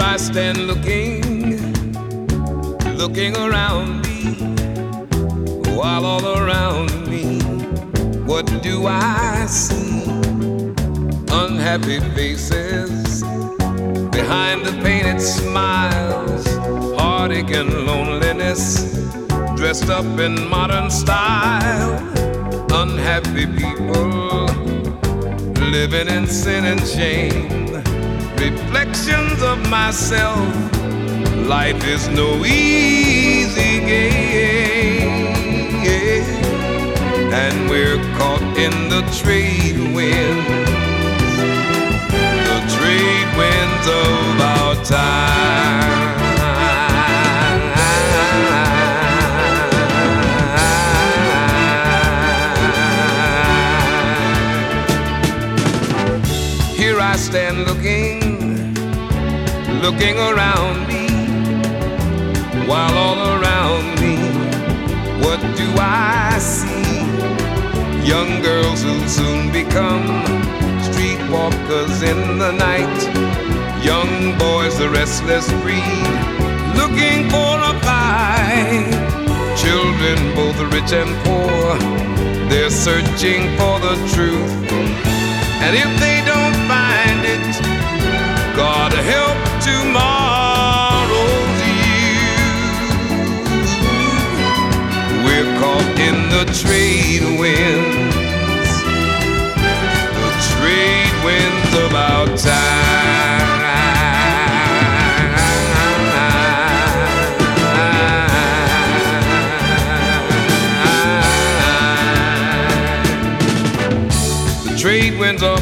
I stand looking around me, while all around me, what do I see? Unhappy faces behind the painted smiles, heartache and loneliness, dressed up in modern style. Unhappy people living in sin and shame, reflections of myself. Life is no easy game, and we're caught in the trade winds, the trade winds of our time. Here I stand looking around me, while all around me, what do I see? Young girls who soon become streetwalkers in the night, young boys, the restless breed, looking for a fight. Children, both rich and poor, they're searching for the truth, and if they don't find it, God help tomorrow's youth. We're caught in the trade winds, the trade winds of our time. The trade winds are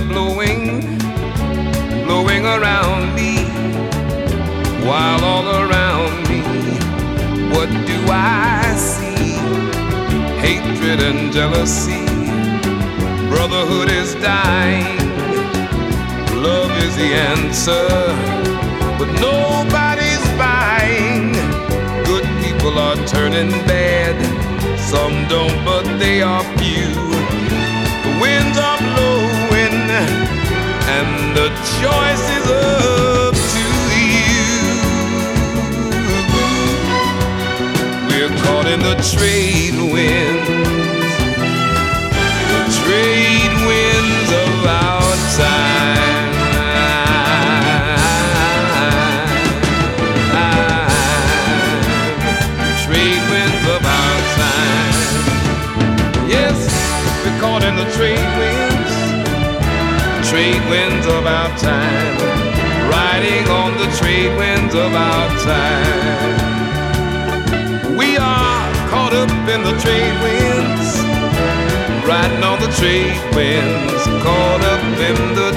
blowing around me, while all around me, what do I see? Hatred and jealousy, brotherhood is dying, love is the answer, but nobody's buying. Good people are turning bad, some don't, but they are few. The winds are blowing, and the choice is up to you. We're caught in the trade winds, the trade winds of our time. Trade winds of our time. Yes, we're caught in the trade winds, trade winds of our time, riding on the trade winds of our time. We are caught up in the trade winds, riding on the trade winds, caught up in the